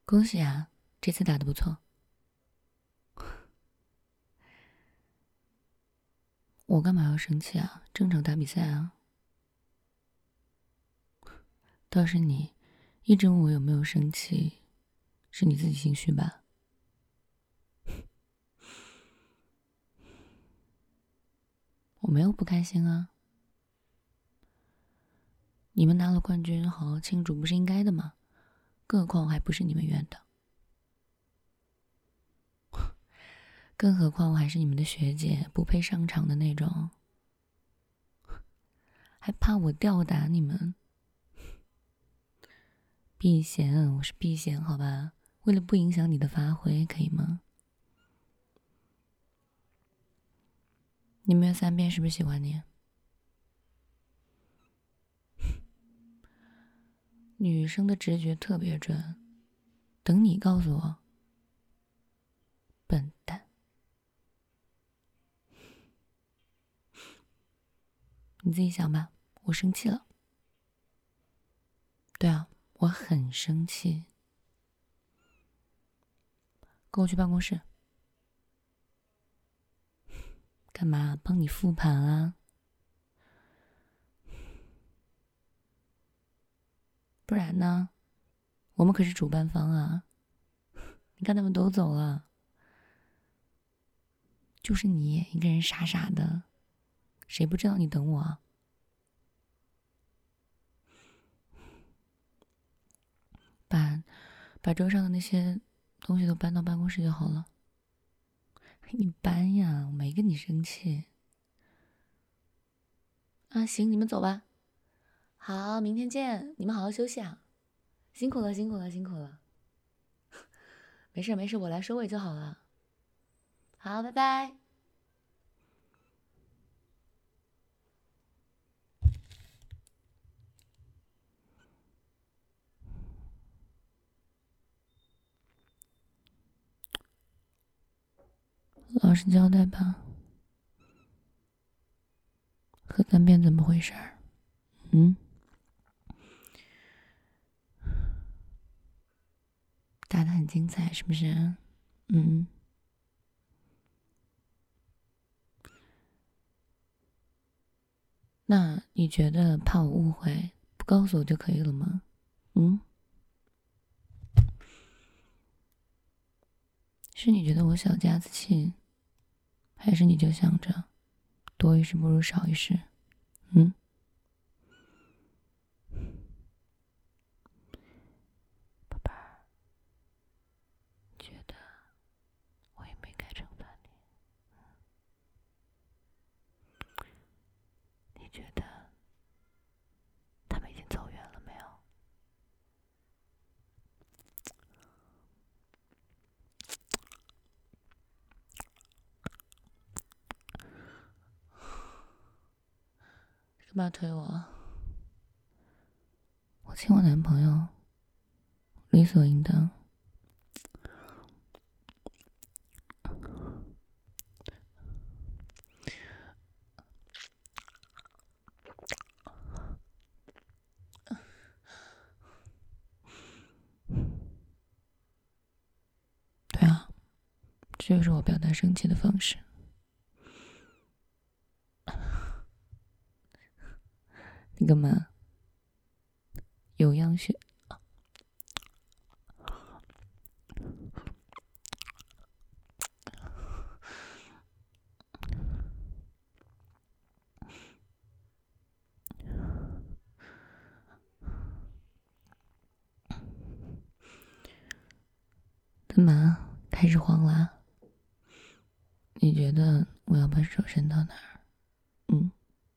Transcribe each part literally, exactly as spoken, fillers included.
恭喜啊，这次打得不错。我干嘛要生气啊？正常打比赛啊。倒是你一直问我有没有生气，是你自己心虚吧？我没有不开心啊。你们拿了冠军，好好庆祝不是应该的吗？更何况还不是你们愿的。更何况我还是你们的学姐，不配上场的那种，还怕我吊打你们？避嫌，我是避嫌，好吧？为了不影响你的发挥，可以吗？你没有三遍是不是喜欢你？女生的直觉特别准，等你告诉我。笨蛋，你自己想吧。我生气了。对啊，我很生气。跟我去办公室。干嘛？帮你复盘啊？不然呢？我们可是主办方啊。你看他们都走了，就是你一个人傻傻的，谁不知道你等我啊？把把桌上的那些东西都搬到办公室就好了。你搬呀，我没跟你生气。啊，行，你们走吧。好，明天见，你们好好休息啊。辛苦了，辛苦了，辛苦了。没事没事，我来收尾就好了。好，拜拜。老实交代吧，喝三遍怎么回事？嗯，打得很精彩是不是？嗯，那你觉得怕我误会，不告诉我就可以了吗？嗯，是你觉得我小家子气，还是你就想着多一事不如少一事？嗯，宝贝儿，觉得我也没该惩罚你。你觉得他们已经走远了没有？干嘛推我？我亲我男朋友，理所应当。对啊，这就是我表达生气的方式。你干嘛？有样学。干嘛？开始慌啦？你觉得我要把手伸到哪儿？嗯，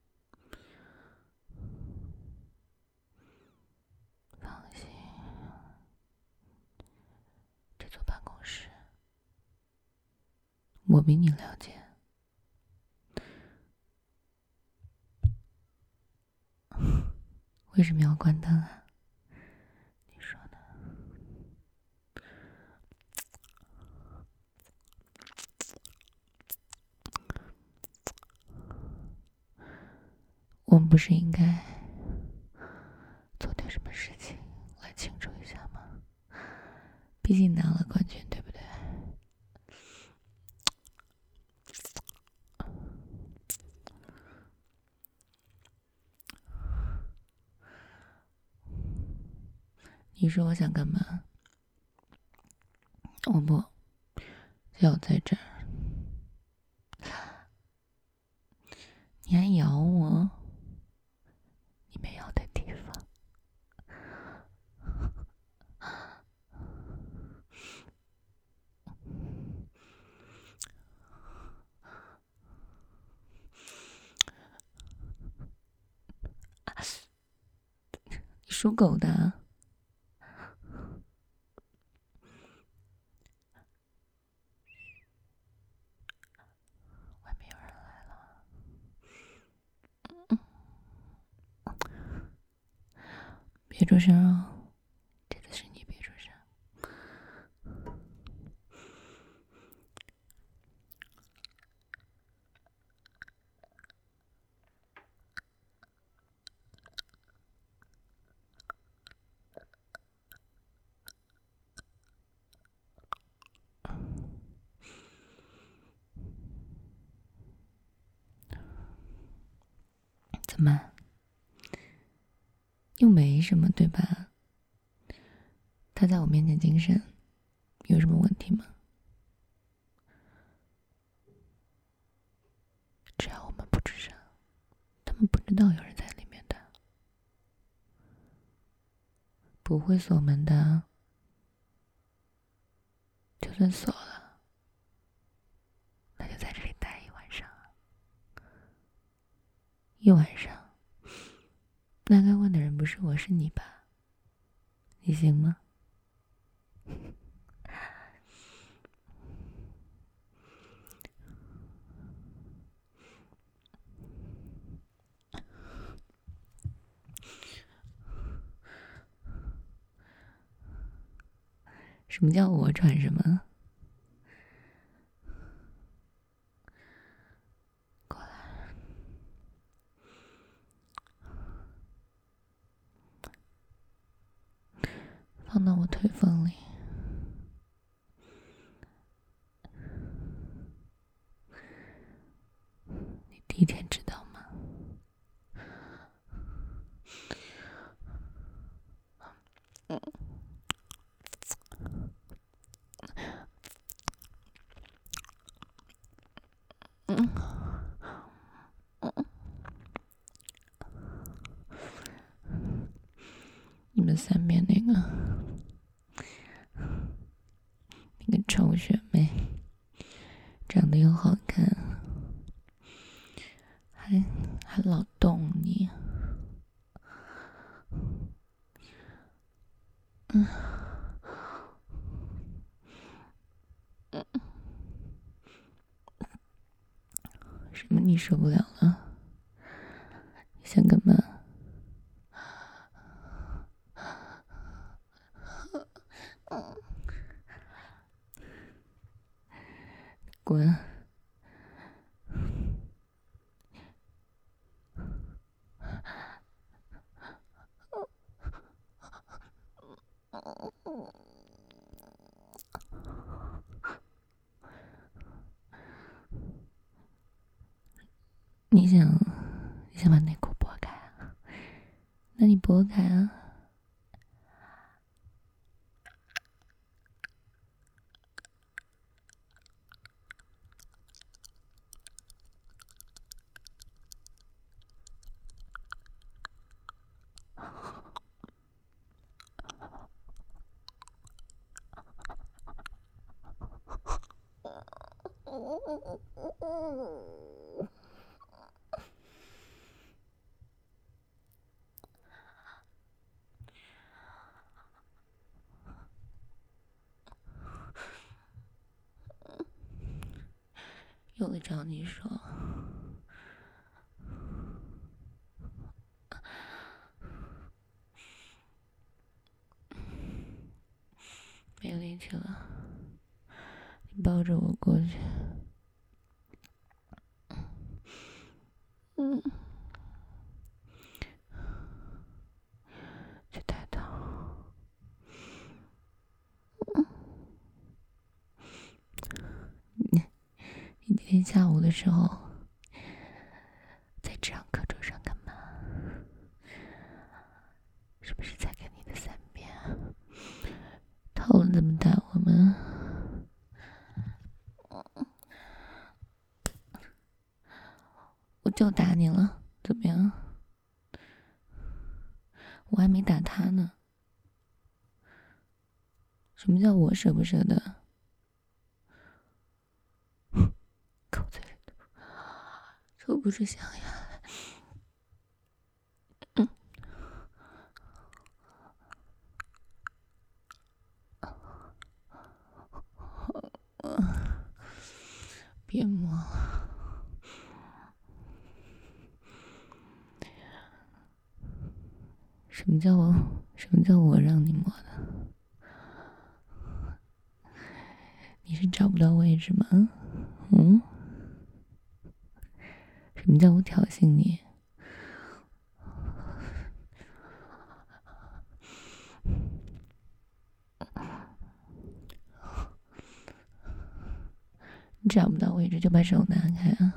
放心，这座办公室我比你了解。为什么要关灯啊？你说呢？我们不是应该做点什么事情来庆祝一下吗？毕毕竟拿了冠军，对不对？你说我想干嘛？我不，就在这儿。你还咬我？你没咬的地方。你属狗的啊？外面有人来了。别出声啊！这次是你别出声。怎么？又没什么，对吧？他在我面前精神，有什么问题吗？只要我们不吱声，他们不知道有人在里面的，不会锁门的。就算锁了，那就在这里待一晚上。一晚上，那该问的人不是我，是你吧？你行吗？什么叫我喘什么？过来，放到我腿缝里。你第一天知道吗？嗯。嗯。你们三边那个那个臭学妹，长得又好看，还还老动你。嗯。嗯。什么？你受不了了？你想干嘛？滚！你想，你想把内裤剥开啊？那你剥开啊。有的找你说，没力气了，你抱着我过去。嗯。去抬头。 天下午的时候在这张课桌上干嘛？是不是在跟你的三遍讨论怎么打我们？我就打你了，怎么样？我还没打他呢。什么叫我舍不舍得？口嘴里吐，这不是想呀？嗯。别摸。什么叫我？什么叫我让你摸的？你是找不到位置吗？嗯？什么叫我挑衅你？你找不到位置就把手拿开啊！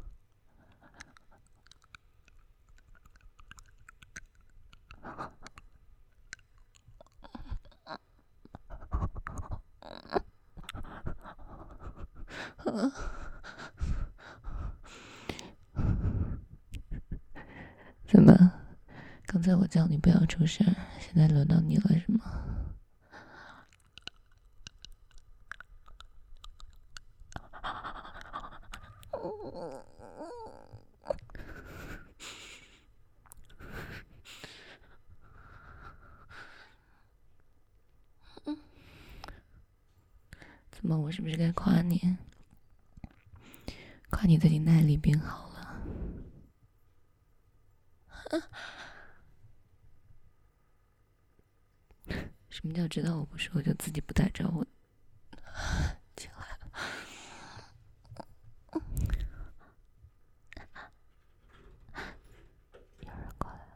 怎么？刚才我叫你不要出声，现在轮到你了是吗？怎么？我是不是该夸你？夸你最近耐力变好了。什么叫知道我不说就自己不打招呼进来了？有人过来了。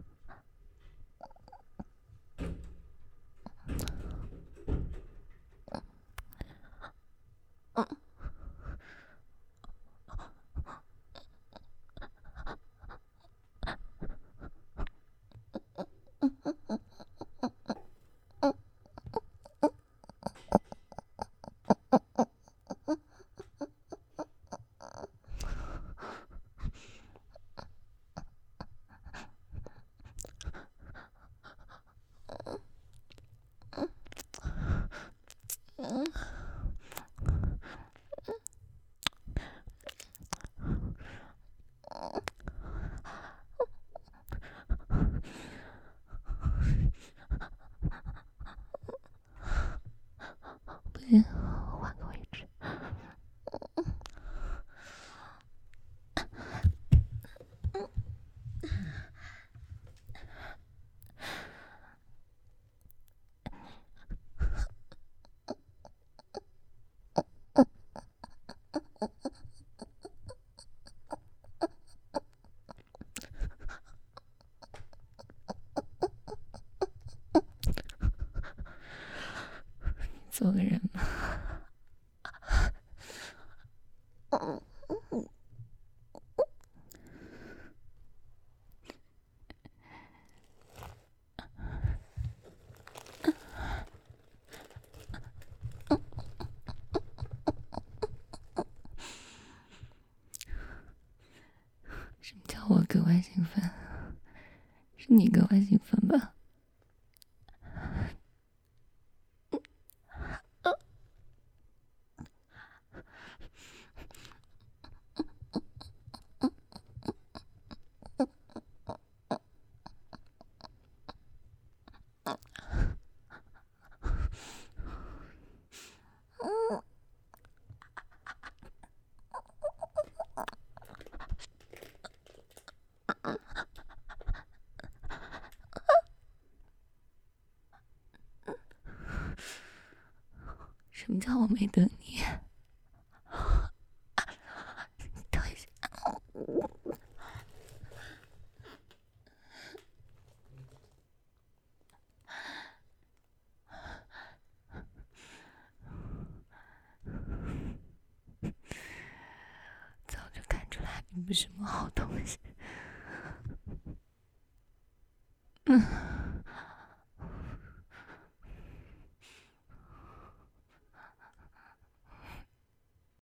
不行，换个位置。做个人吧。什么叫我格外兴奋？是你格外兴奋吧？什么叫我没等你？等一下。 不什么好东西。嗯。